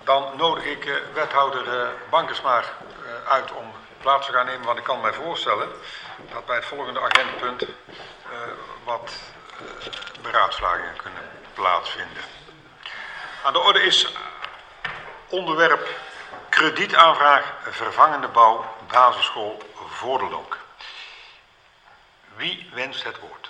Dan nodig ik wethouder Bankesma uit om plaats te gaan nemen, want ik kan mij voorstellen dat bij het volgende agendapunt wat beraadslagingen kunnen plaatsvinden. Aan de orde is onderwerp kredietaanvraag vervangende bouw basisschool Voordeldonk. Wie wenst het woord?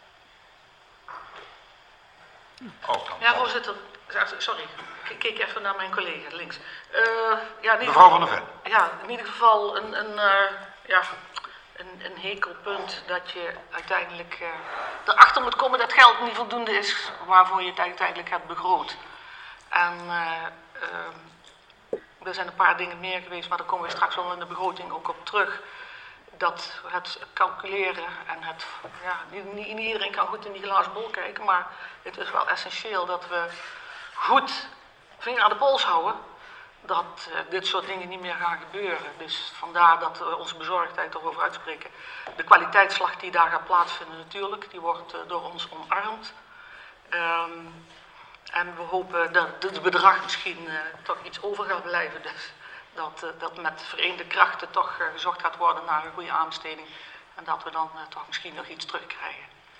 Ja, voorzitter. Sorry, ik keek even naar mijn collega links. Mevrouw van der Ven. Ja, in ieder geval een hekelpunt dat je uiteindelijk erachter moet komen dat geld niet voldoende is waarvoor je het uiteindelijk hebt begroot. En er zijn een paar dingen meer geweest, maar daar komen we straks wel in de begroting ook op terug. Dat het calculeren en het, niet iedereen kan goed in die glazen bol kijken, maar het is wel essentieel dat we goed vinger aan de pols houden dat dit soort dingen niet meer gaan gebeuren. Dus vandaar dat we onze bezorgdheid erover uitspreken. De kwaliteitsslag die daar gaat plaatsvinden natuurlijk, die wordt door ons omarmd. En we hopen dat het bedrag misschien toch iets over gaat blijven. Dus dat met vereende krachten toch gezocht gaat worden naar een goede aanbesteding. En dat we dan toch misschien nog iets terugkrijgen.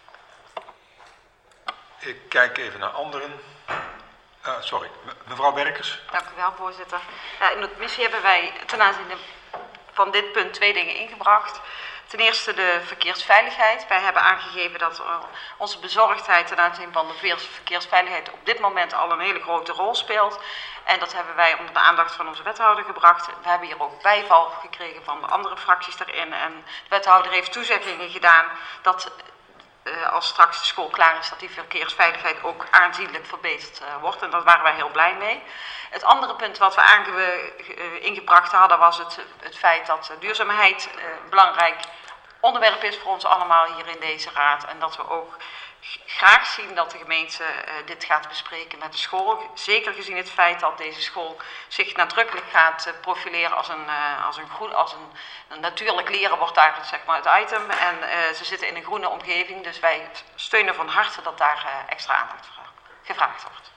Ik kijk even naar anderen. Sorry, mevrouw Berkers. Dank u wel, voorzitter. In de commissie hebben wij ten aanzien van dit punt 2 dingen ingebracht. Ten eerste de verkeersveiligheid. Wij hebben aangegeven dat onze bezorgdheid ten aanzien van de verkeersveiligheid op dit moment al een hele grote rol speelt. En dat hebben wij onder de aandacht van onze wethouder gebracht. We hebben hier ook bijval gekregen van de andere fracties daarin. En de wethouder heeft toezeggingen gedaan dat als straks de school klaar is, dat die verkeersveiligheid ook aanzienlijk verbeterd wordt. En daar waren wij heel blij mee. Het andere punt wat we ingebracht hadden was het feit dat duurzaamheid een belangrijk onderwerp is voor ons allemaal hier in deze raad. En dat we ook graag zien dat de gemeente dit gaat bespreken met de school. Zeker gezien het feit dat deze school zich nadrukkelijk gaat profileren als een natuurlijk leren wordt daar zeg maar het item. En ze zitten in een groene omgeving, dus wij steunen van harte dat daar extra aandacht voor gevraagd wordt.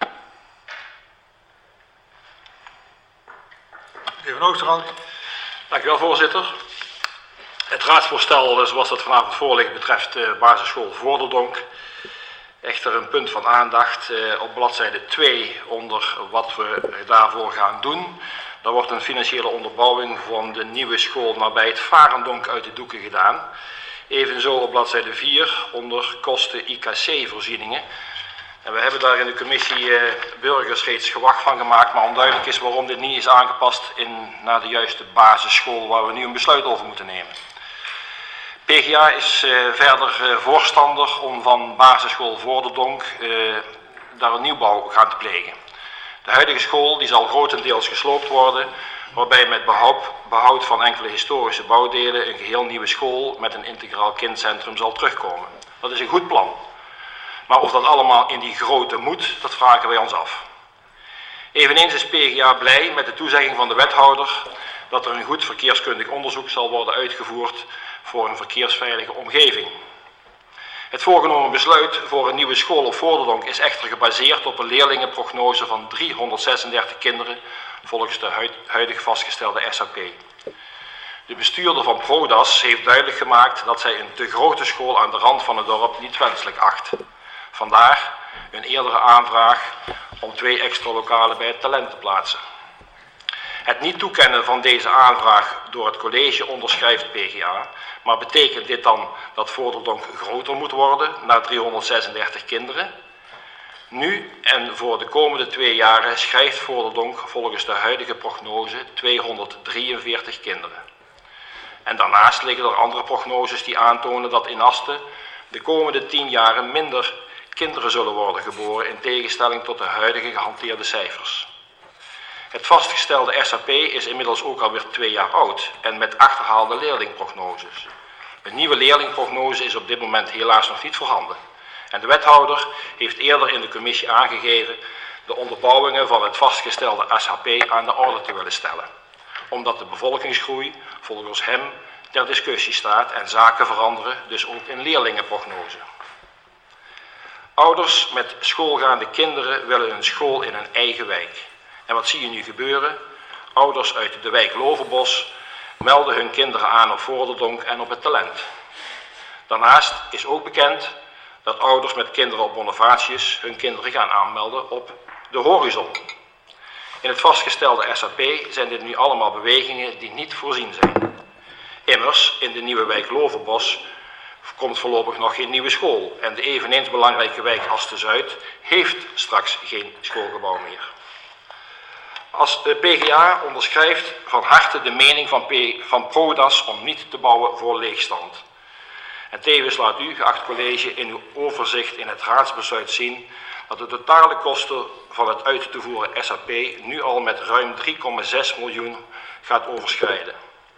De heer Van Oosterhout. Dank u wel, voorzitter. Het raadsvoorstel zoals dat vanavond voorligt betreft de basisschool Voordeldonk. Echter een punt van aandacht op bladzijde 2 onder wat we daarvoor gaan doen. Daar wordt een financiële onderbouwing van de nieuwe school nabij het Varendonk uit de doeken gedaan. Evenzo op bladzijde 4 onder kosten IKC-voorzieningen. En we hebben daar in de commissie burgers reeds gewacht van gemaakt, maar onduidelijk is waarom dit niet is aangepast naar de juiste basisschool waar we nu een besluit over moeten nemen. PGA is verder voorstander om van basisschool Voordeldonk daar een nieuwbouw gaan te plegen. De huidige school die zal grotendeels gesloopt worden, waarbij met behoud van enkele historische bouwdelen een geheel nieuwe school met een integraal kindcentrum zal terugkomen. Dat is een goed plan. Maar of dat allemaal in die grootte moet, dat vragen wij ons af. Eveneens is PGA blij met de toezegging van de wethouder dat er een goed verkeerskundig onderzoek zal worden uitgevoerd voor een verkeersveilige omgeving. Het voorgenomen besluit voor een nieuwe school op Voordeldonk is echter gebaseerd op een leerlingenprognose van 336 kinderen volgens de huidig vastgestelde SAP. De bestuurder van ProDAS heeft duidelijk gemaakt dat zij een te grote school aan de rand van het dorp niet wenselijk acht. Vandaar een eerdere aanvraag om 2 extra lokalen bij het talent te plaatsen. Het niet toekennen van deze aanvraag door het college onderschrijft PGA, maar betekent dit dan dat Voordeldonk groter moet worden naar 336 kinderen? Nu en voor de komende 2 jaren schrijft Voordeldonk volgens de huidige prognose 243 kinderen. En daarnaast liggen er andere prognoses die aantonen dat in Asten de komende 10 jaren minder kinderen zullen worden geboren in tegenstelling tot de huidige gehanteerde cijfers. Het vastgestelde SAP is inmiddels ook alweer 2 jaar oud en met achterhaalde leerlingprognoses. Een nieuwe leerlingprognose is op dit moment helaas nog niet voorhanden. En de wethouder heeft eerder in de commissie aangegeven de onderbouwingen van het vastgestelde SAP aan de orde te willen stellen. Omdat de bevolkingsgroei volgens hem ter discussie staat en zaken veranderen, dus ook in leerlingenprognose. Ouders met schoolgaande kinderen willen een school in hun eigen wijk. En wat zie je nu gebeuren? Ouders uit de wijk Loverbos melden hun kinderen aan op Voorderdonk en op het Talent. Daarnaast is ook bekend dat ouders met kinderen op Bonifatius hun kinderen gaan aanmelden op de Horizon. In het vastgestelde SAP zijn dit nu allemaal bewegingen die niet voorzien zijn. Immers, in de nieuwe wijk Loverbos komt voorlopig nog geen nieuwe school en de eveneens belangrijke wijk Asten-Zuid heeft straks geen schoolgebouw meer. Als de PGA onderschrijft van harte de mening van PRODAS om niet te bouwen voor leegstand. En tevens laat u, geacht college, in uw overzicht in het raadsbesluit zien dat de totale kosten van het uit te voeren SAP nu al met ruim 3,6 miljoen gaat overschrijden.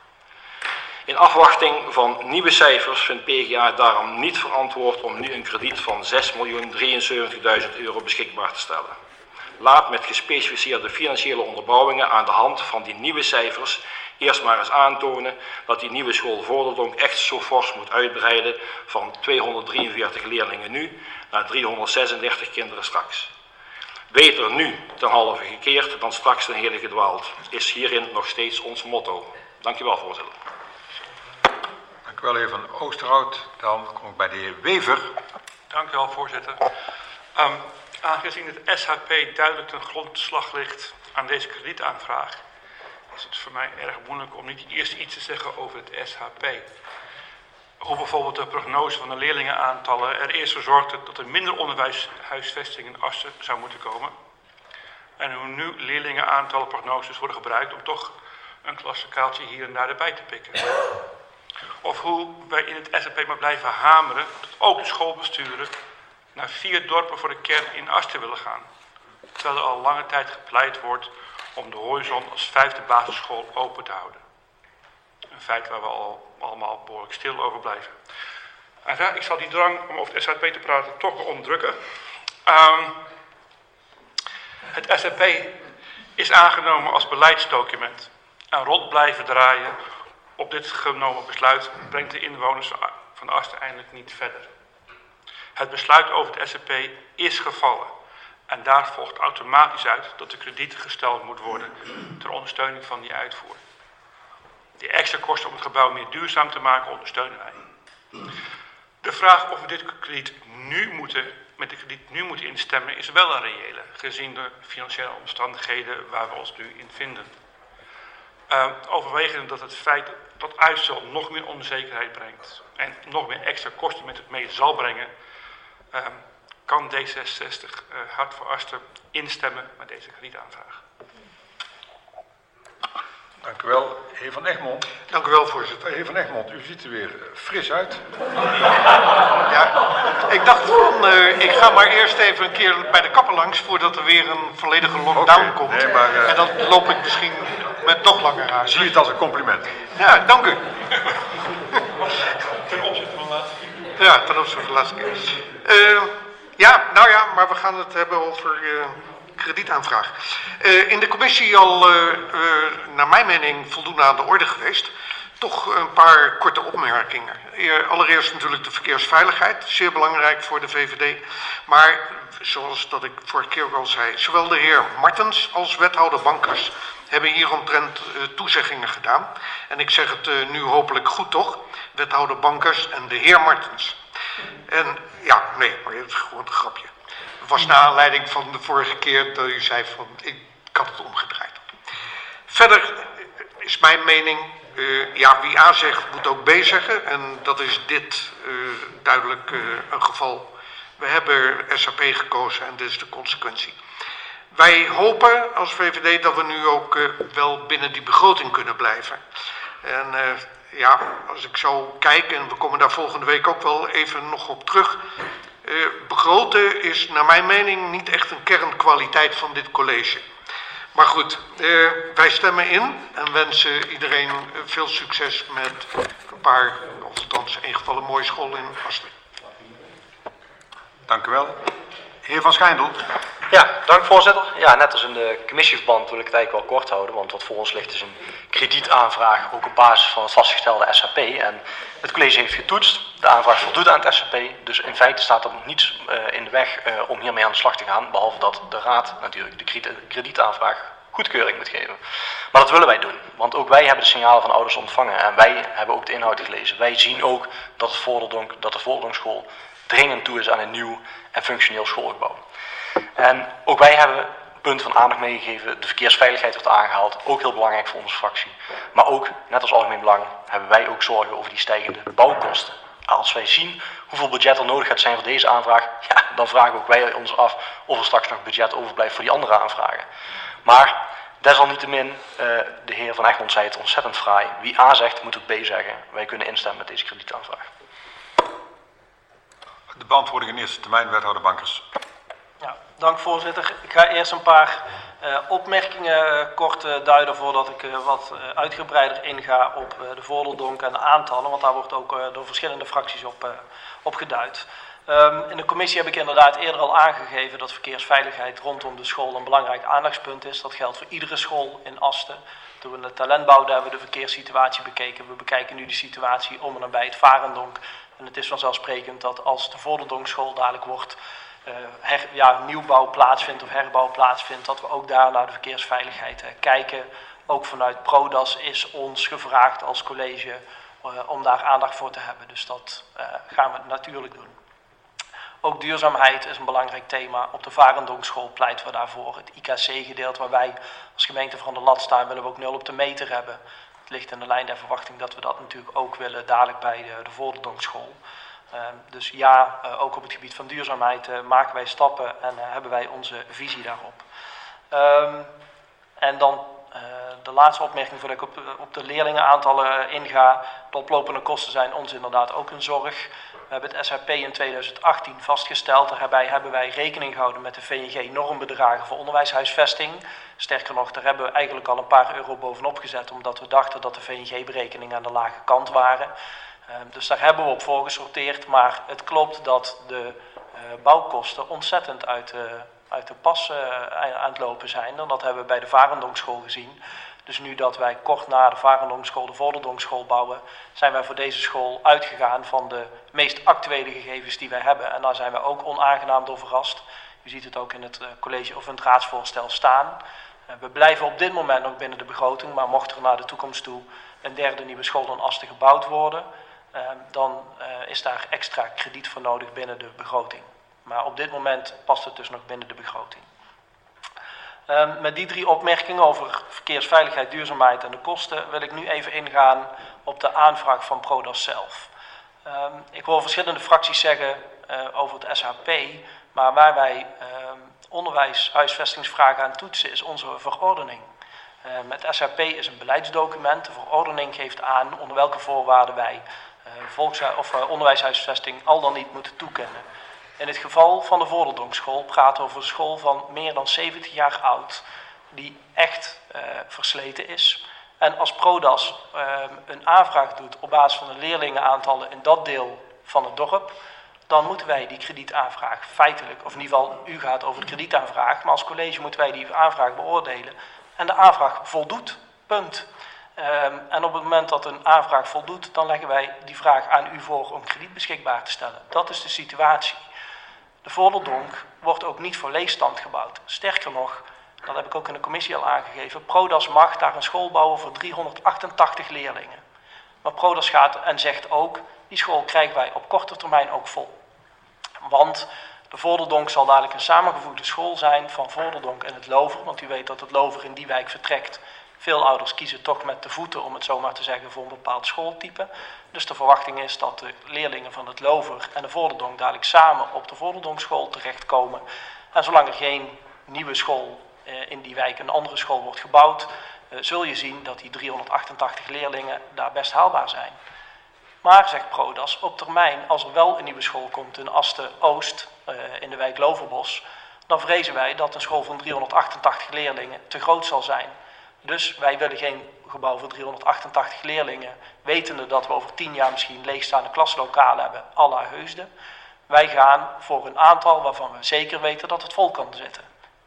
In afwachting van nieuwe cijfers vindt PGA het daarom niet verantwoord om nu een krediet van 6.073.000 euro beschikbaar te stellen. Laat met gespecificeerde financiële onderbouwingen aan de hand van die nieuwe cijfers eerst maar eens aantonen dat die nieuwe school Voorderdonk echt zo fors moet uitbreiden van 243 leerlingen nu naar 336 kinderen straks. Beter nu ten halve gekeerd dan straks ten hele gedwaald, is hierin nog steeds ons motto. Dank u wel, voorzitter. Dank u wel, heer Van Oosterhout. Dan kom ik bij de heer Wever. Dank u wel, voorzitter. Aangezien het SHP duidelijk ten grondslag ligt aan deze kredietaanvraag, is het voor mij erg moeilijk om niet eerst iets te zeggen over het SHP. Hoe bijvoorbeeld de prognose van de leerlingenaantallen er eerst voor zorgde dat er minder onderwijshuisvesting in Asten zou moeten komen. En hoe nu leerlingenaantallen prognoses worden gebruikt om toch een klassekaaltje hier en daar erbij te pikken. Of hoe wij in het SHP maar blijven hameren dat ook de schoolbesturen naar 4 dorpen voor de kern in Asten willen gaan. Terwijl er al lange tijd gepleit wordt om de Horizon als 5e basisschool open te houden. Een feit waar we al allemaal behoorlijk stil over blijven. En ik zal die drang om over het SHP te praten toch wel onderdrukken. Het SHP is aangenomen als beleidsdocument. En rond blijven draaien op dit genomen besluit brengt de inwoners van Asten eindelijk niet verder. Het besluit over het SHP is gevallen. En daar volgt automatisch uit dat de krediet gesteld moet worden ter ondersteuning van die uitvoer. Die extra kosten om het gebouw meer duurzaam te maken ondersteunen wij. De vraag of we dit krediet met de krediet nu moeten instemmen is wel een reële, gezien de financiële omstandigheden waar we ons nu in vinden. Overwegende dat het feit dat uitstel nog meer onzekerheid brengt en nog meer extra kosten met het mee zal brengen, kan D66 Hart voor Asten instemmen met deze kredietaanvraag. Dank u wel, heer Van Egmond. Dank u wel, voorzitter. Heer Van Egmond, u ziet er weer fris uit. Ja, ik dacht van, ik ga maar eerst even een keer bij de kapper langs voordat er weer een volledige lockdown komt. Nee, maar, en dan loop ik misschien met nog langer haar. Zie het als een compliment. Ja, dank u. Ten opzichte van de laatste keer. Ja, ten opzichte van de laatste keer. Ja, nou ja, maar we gaan het hebben over kredietaanvraag. In de commissie al, naar mijn mening, voldoende aan de orde geweest. Toch een paar korte opmerkingen. Allereerst natuurlijk de verkeersveiligheid, zeer belangrijk voor de VVD. Maar, zoals dat ik vorige keer ook al zei, zowel de heer Martens als wethouder Bankers hebben hieromtrent toezeggingen gedaan. En ik zeg het nu hopelijk goed toch, wethouder Bankers en de heer Martens. En ja, nee, maar het is gewoon een grapje. Het was naar aanleiding van de vorige keer dat u zei van, ik had het omgedraaid. Verder is mijn mening, ja, wie A zegt moet ook B zeggen. En dat is dit duidelijk een geval. We hebben SAP gekozen en dit is de consequentie. Wij hopen als VVD dat we nu ook wel binnen die begroting kunnen blijven. En ja, als ik zo kijk, en we komen daar volgende week ook wel even nog op terug. Begroten is naar mijn mening niet echt een kernkwaliteit van dit college. Maar goed, wij stemmen in en wensen iedereen veel succes met een paar, of althans in ieder geval een mooie school in Asten. Dank u wel. Heer Van Schijndel. Ja, dank voorzitter. Ja, net als in de commissieverband wil ik het eigenlijk wel kort houden, want wat voor ons ligt is een kredietaanvraag, ook op basis van het vastgestelde SHP. En het college heeft getoetst, de aanvraag voldoet aan het SHP, dus in feite staat er niets in de weg om hiermee aan de slag te gaan, behalve dat de raad natuurlijk de kredietaanvraag goedkeuring moet geven. Maar dat willen wij doen, want ook wij hebben de signalen van ouders ontvangen en wij hebben ook de inhoud gelezen. Wij zien ook dat de Volderdonksschool dringend toe is aan een nieuw en functioneel schoolgebouw. En ook wij hebben punten van aandacht meegegeven. De verkeersveiligheid wordt aangehaald, ook heel belangrijk voor onze fractie. Maar ook, net als algemeen belang, hebben wij ook zorgen over die stijgende bouwkosten. Als wij zien hoeveel budget er nodig gaat zijn voor deze aanvraag, ja, dan vragen ook wij ons af of er straks nog budget overblijft voor die andere aanvragen. Maar desalniettemin, de heer Van Egmond zei het ontzettend fraai. Wie A zegt, moet ook B zeggen. Wij kunnen instemmen met deze kredietaanvraag. De beantwoording in eerste termijn, wethouder Bankers. Ja, dank voorzitter. Ik ga eerst een paar opmerkingen kort duiden voordat ik wat uitgebreider inga op de Voorderdonk en de aantallen, want daar wordt ook door verschillende fracties op geduid. In de commissie heb ik inderdaad eerder al aangegeven dat verkeersveiligheid rondom de school een belangrijk aandachtspunt is. Dat geldt voor iedere school in Asten. Toen we de talent bouwden hebben we de verkeerssituatie bekeken. We bekijken nu de situatie om en nabij het Varendonk. En het is vanzelfsprekend dat als de Voorderdonkschool dadelijk wordt, nieuwbouw plaatsvindt of herbouw plaatsvindt, dat we ook daar naar de verkeersveiligheid kijken. Ook vanuit PRODAS is ons gevraagd als college om daar aandacht voor te hebben. Dus dat gaan we natuurlijk doen. Ook duurzaamheid is een belangrijk thema. Op de Varendonkschool pleiten we daarvoor. Het IKC-gedeelte waar wij als gemeente van de Lat staan, willen we ook 0 op de meter hebben. Het ligt in de lijn der verwachting dat we dat natuurlijk ook willen dadelijk bij de Voorderdonkschool. Dus ja, ook op het gebied van duurzaamheid maken wij stappen en hebben wij onze visie daarop. En dan de laatste opmerking voordat ik op de leerlingenaantallen inga. De oplopende kosten zijn ons inderdaad ook een zorg. We hebben het SHP in 2018 vastgesteld. Daarbij hebben wij rekening gehouden met de VNG-normbedragen voor onderwijshuisvesting. Sterker nog, daar hebben we eigenlijk al een paar euro bovenop gezet, omdat we dachten dat de VNG-berekeningen aan de lage kant waren. Dus daar hebben we op voorgesorteerd, maar het klopt dat de bouwkosten ontzettend uit de pas aan het lopen zijn. En dat hebben we bij de Varendonkschool gezien. Dus nu dat wij kort na de Varendonkschool de Voorderdonkschool bouwen, zijn wij voor deze school uitgegaan van de meest actuele gegevens die wij hebben. En daar zijn we ook onaangenaam door verrast. U ziet het ook in het college of in het raadsvoorstel staan. We blijven op dit moment nog binnen de begroting, maar mocht er naar de toekomst toe een derde nieuwe school in Asten gebouwd worden, dan is daar extra krediet voor nodig binnen de begroting. Maar op dit moment past het dus nog binnen de begroting. Met die 3 opmerkingen over verkeersveiligheid, duurzaamheid en de kosten wil ik nu even ingaan op de aanvraag van PRODAS zelf. Ik hoor verschillende fracties zeggen over het SHP, maar waar wij onderwijshuisvestingsvragen aan toetsen is onze verordening. Het SHP is een beleidsdocument. De verordening geeft aan onder welke voorwaarden wij onderwijshuisvesting al dan niet moeten toekennen. In het geval van de Voorderdonkschool praten we over een school van meer dan 70 jaar oud, die echt versleten is. En als PRODAS een aanvraag doet op basis van de leerlingenaantallen in dat deel van het dorp, dan moeten wij die kredietaanvraag feitelijk, of in ieder geval u gaat over de kredietaanvraag, maar als college moeten wij die aanvraag beoordelen. En de aanvraag voldoet, punt. En op het moment dat een aanvraag voldoet, dan leggen wij die vraag aan u voor om krediet beschikbaar te stellen. Dat is de situatie. De Voorderdonk wordt ook niet voor leegstand gebouwd. Sterker nog, dat heb ik ook in de commissie al aangegeven, PRODAS mag daar een school bouwen voor 388 leerlingen. Maar PRODAS gaat en zegt ook, die school krijgen wij op korte termijn ook vol. Want de Voorderdonk zal dadelijk een samengevoegde school zijn van Voorderdonk en het Lover. Want u weet dat het Lover in die wijk vertrekt. Veel ouders kiezen toch met de voeten, om het zo maar te zeggen, voor een bepaald schooltype. Dus de verwachting is dat de leerlingen van het Lover en de Voorderdonk dadelijk samen op de Voorderdonkschool terechtkomen. En zolang er geen nieuwe school in die wijk, een andere school wordt gebouwd, zul je zien dat die 388 leerlingen daar best haalbaar zijn. Maar, zegt PRODAS, op termijn, als er wel een nieuwe school komt in Asten-Oost, in de wijk Loverbos, dan vrezen wij dat een school van 388 leerlingen te groot zal zijn. Dus wij willen geen gebouw voor 388 leerlingen, wetende dat we over 10 jaar misschien leegstaande klaslokalen hebben, à la Heusden. Wij gaan voor een aantal waarvan we zeker weten dat het vol kan zitten.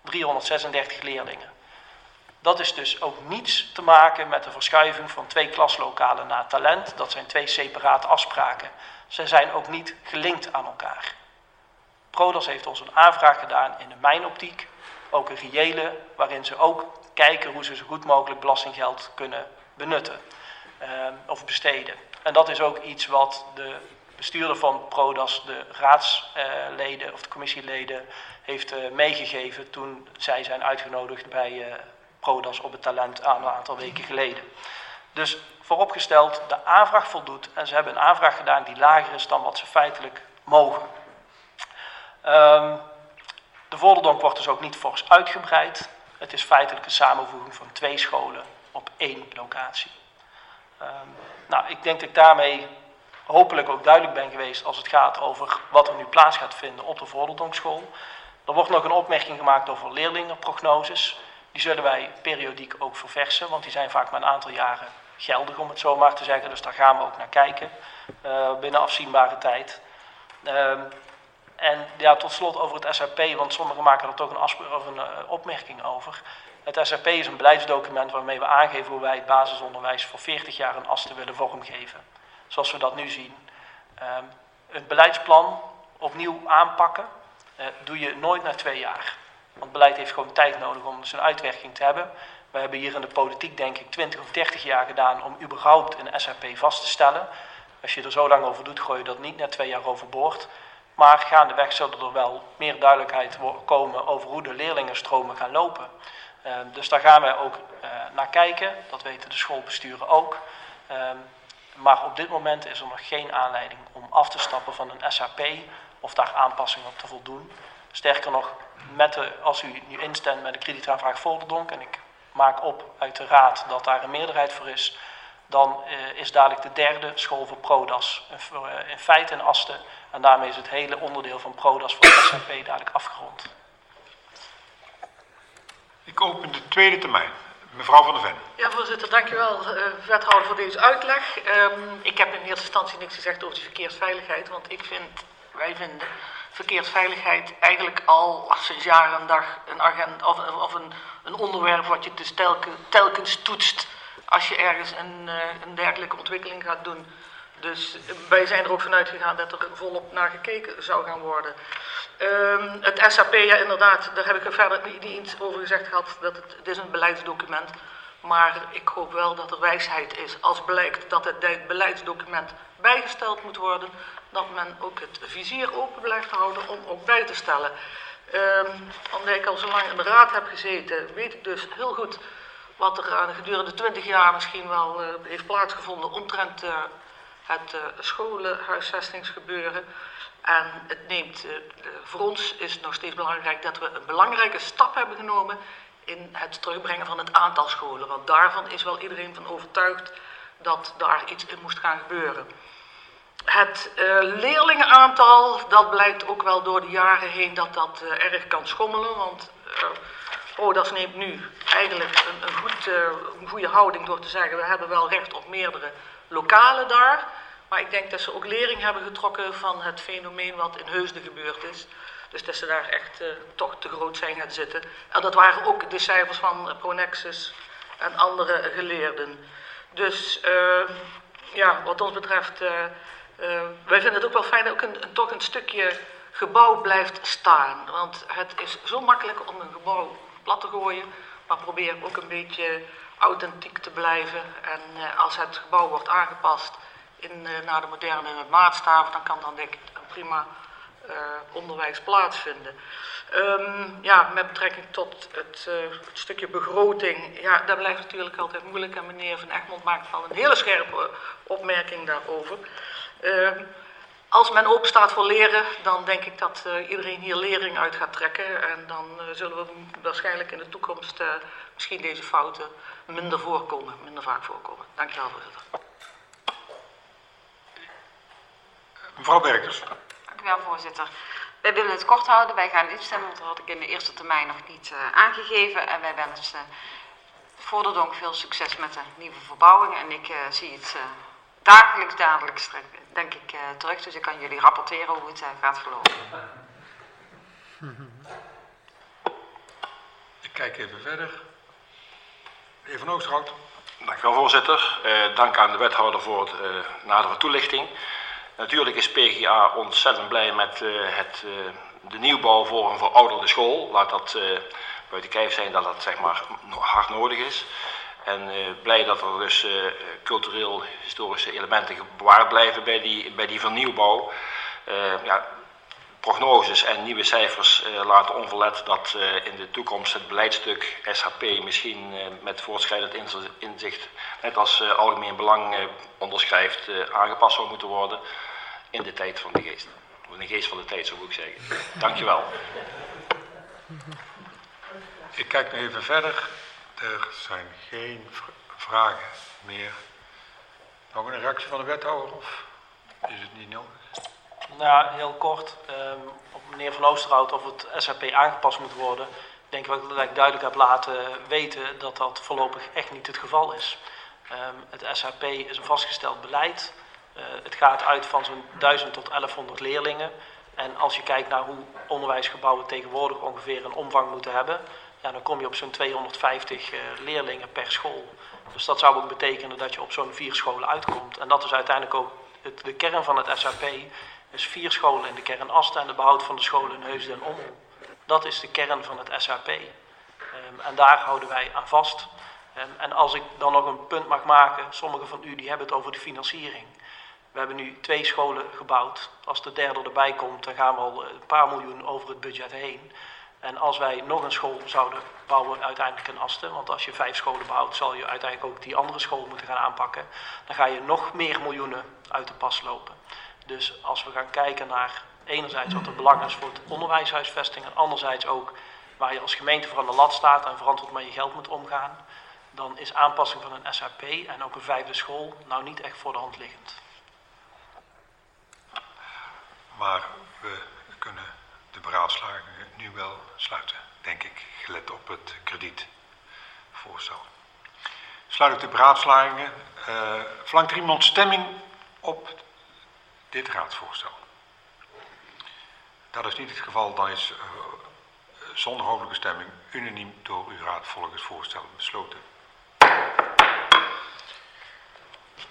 336 leerlingen. Dat is dus ook niets te maken met de verschuiving van 2 klaslokalen naar talent. Dat zijn 2 separate afspraken. Ze zijn ook niet gelinkt aan elkaar. PRODAS heeft ons een aanvraag gedaan in de mijn optiek ook een reële, waarin ze ook kijken hoe ze zo goed mogelijk belastinggeld kunnen benutten of besteden. En dat is ook iets wat de bestuurder van PRODAS, de raadsleden of de commissieleden, heeft meegegeven toen zij zijn uitgenodigd bij PRODAS op het talent een aantal weken geleden. Dus vooropgesteld, de aanvraag voldoet en ze hebben een aanvraag gedaan die lager is dan wat ze feitelijk mogen. De Voorderdonk wordt dus ook niet fors uitgebreid. Het is feitelijk een samenvoeging van 2 scholen op 1 locatie. Nou, ik denk dat ik daarmee hopelijk ook duidelijk ben geweest als het gaat over wat er nu plaats gaat vinden op de Voorderdonkschool. Er wordt nog een opmerking gemaakt over leerlingenprognoses. Die zullen wij periodiek ook verversen, want die zijn vaak maar een aantal jaren geldig, om het zo maar te zeggen. Dus daar gaan we ook naar kijken binnen afzienbare tijd. En ja, tot slot over het SAP, want sommigen maken er toch een opmerking over. Het SAP is een beleidsdocument waarmee we aangeven hoe wij het basisonderwijs voor 40 jaar een as te willen vormgeven. Zoals we dat nu zien. Een beleidsplan opnieuw aanpakken doe je nooit na 2 jaar. Want beleid heeft gewoon tijd nodig om zijn uitwerking te hebben. We hebben hier in de politiek denk ik 20 of 30 jaar gedaan om überhaupt een SAP vast te stellen. Als je er zo lang over doet, gooi je dat niet na 2 jaar overboord. Maar gaandeweg zal er wel meer duidelijkheid komen over hoe de leerlingenstromen gaan lopen. Dus daar gaan wij ook naar kijken. Dat weten de schoolbesturen ook. Maar op dit moment is er nog geen aanleiding om af te stappen van een SAP of daar aanpassingen op te voldoen. Sterker nog, als u nu instemt met de kredietaanvraag Voorderdonk, en ik maak op uit de raad dat daar een meerderheid voor is, dan is dadelijk de 3e school voor PRODAS in feite een Asten. En daarmee is het hele onderdeel van PRODAS voor het SAP dadelijk afgerond. Ik open de 2e termijn. Mevrouw van der Ven. Ja, voorzitter, dankjewel, wethouder, voor deze uitleg. Ik heb in eerste instantie niks gezegd over die verkeersveiligheid, want wij vinden verkeersveiligheid eigenlijk al sinds jaar en dag een agenda of een onderwerp wat je dus telkens toetst als je ergens een dergelijke ontwikkeling gaat doen. Dus wij zijn er ook vanuit gegaan dat er volop naar gekeken zou gaan worden. Het SAP, ja inderdaad, daar heb ik er verder niet iets over gezegd gehad. Het is een beleidsdocument. Maar ik hoop wel dat er wijsheid is als blijkt dat het beleidsdocument bijgesteld moet worden. Dat men ook het vizier open blijft houden om ook bij te stellen. Omdat ik al zo lang in de raad heb gezeten, weet ik dus heel goed wat er gedurende 20 jaar misschien wel heeft plaatsgevonden omtrent het scholenhuisvestingsgebeuren. En het neemt, voor ons is het nog steeds belangrijk dat we een belangrijke stap hebben genomen in het terugbrengen van het aantal scholen. Want daarvan is wel iedereen van overtuigd dat daar iets in moest gaan gebeuren. Het leerlingenaantal, dat blijkt ook wel door de jaren heen dat erg kan schommelen. Want PRODAS neemt nu eigenlijk een goede houding door te zeggen, we hebben wel recht op meerdere lokalen daar. Maar ik denk dat ze ook lering hebben getrokken van het fenomeen wat in Heusden gebeurd is. Dus dat ze daar echt toch te groot zijn gaan zitten. En dat waren ook de cijfers van Pronexus en andere geleerden. Dus ja, wat ons betreft, wij vinden het ook wel fijn dat ook toch een stukje gebouw blijft staan. Want het is zo makkelijk om een gebouw plat te gooien, maar probeer ook een beetje authentiek te blijven. En als het gebouw wordt aangepast naar de moderne maatstaven, dan kan dan denk ik een prima onderwijs plaatsvinden. Ja, met betrekking tot het stukje begroting, ja, dat blijft natuurlijk altijd moeilijk en meneer Van Egmond maakt wel een hele scherpe opmerking daarover. Als men open staat voor leren, dan denk ik dat iedereen hier lering uit gaat trekken en dan zullen we waarschijnlijk in de toekomst misschien deze fouten minder vaak voorkomen. Dank je wel, voorzitter. Mevrouw Berkers. Dank u wel, voorzitter. Wij willen het kort houden. Wij gaan instemmen, want dat had ik in de eerste termijn nog niet aangegeven. En wij wensen Voorderdonk veel succes met de nieuwe verbouwing. En ik zie het dagelijks denk ik terug. Dus ik kan jullie rapporteren hoe het gaat verlopen. Ik kijk even verder. De heer Van Oosterhout. Dank u wel, voorzitter. Dank aan de wethouder voor de nadere toelichting. Natuurlijk is PGA ontzettend blij met de nieuwbouw voor een verouderde school. Laat dat buiten kijf zijn dat het zeg maar hard nodig is. En blij dat er dus cultureel-historische elementen bewaard blijven bij die vernieuwbouw. Ja, prognoses en nieuwe cijfers laten onverlet dat in de toekomst het beleidstuk SHP misschien met voortschrijdend inzicht, net als algemeen belang onderschrijft, aangepast zou moeten worden in de tijd van de geest. In de geest van de tijd, zo moet ik zeggen. Dankjewel. Ik kijk nu even verder. Er zijn geen vragen meer. Nog een reactie van de wethouder of is het niet nodig? Nou, heel kort. Op meneer Van Oosterhout of het SHP aangepast moet worden. Denk ik dat ik duidelijk heb laten weten dat dat voorlopig echt niet het geval is. Het SHP is een vastgesteld beleid. Het gaat uit van zo'n 1000 tot 1100 leerlingen. En als je kijkt naar hoe onderwijsgebouwen tegenwoordig ongeveer een omvang moeten hebben, ja, dan kom je op zo'n 250 leerlingen per school. Dus dat zou ook betekenen dat je op zo'n 4 scholen uitkomt. En dat is uiteindelijk ook de kern van het SHP. Dus 4 scholen in de kern Asten en de behoud van de scholen in Heusden en Ommel. Dat is de kern van het SHP. En daar houden wij aan vast. En als ik dan nog een punt mag maken, sommigen van u die hebben het over de financiering. We hebben nu 2 scholen gebouwd. Als de derde erbij komt, dan gaan we al een paar miljoen over het budget heen. En als wij nog een school zouden bouwen, uiteindelijk in Asten, want als je 5 scholen bouwt, zal je uiteindelijk ook die andere school moeten gaan aanpakken. Dan ga je nog meer miljoenen uit de pas lopen. Dus als we gaan kijken naar enerzijds wat er belang is voor het onderwijshuisvesting en anderzijds ook waar je als gemeente voor aan de lat staat en verantwoord met je geld moet omgaan, dan is aanpassing van een SHP en ook een 5e school nou niet echt voor de hand liggend. Maar we kunnen de beraadslagingen nu wel sluiten, denk ik, gelet op het kredietvoorstel. Sluit ik de beraadslagingen. Verlangt er iemand stemming op dit raadsvoorstel? Dat is niet het geval, dan is zonder hoofdelijke stemming unaniem door uw raad volgens het voorstel besloten.